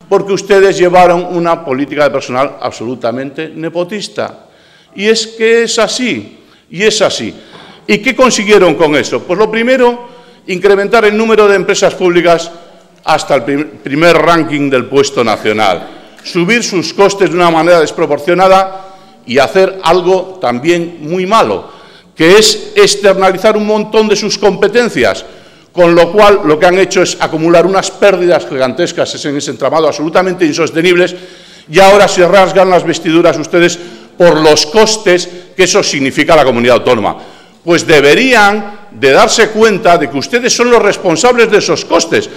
porque ustedes llevaron una política de personal absolutamente nepotista. Y es que es así, y es así. ¿Y qué consiguieron con eso? Pues lo primero, incrementar el número de empresas públicas hasta el primer ranking del puesto nacional, subir sus costes de una manera desproporcionada y hacer algo también muy malo, que es externalizar un montón de sus competencias, con lo cual lo que han hecho es acumular unas pérdidas gigantescas en ese entramado absolutamente insostenibles, y ahora se rasgan las vestiduras ustedes por los costes que eso significa a la comunidad autónoma. Pues deberían de darse cuenta de que ustedes son los responsables de esos costes,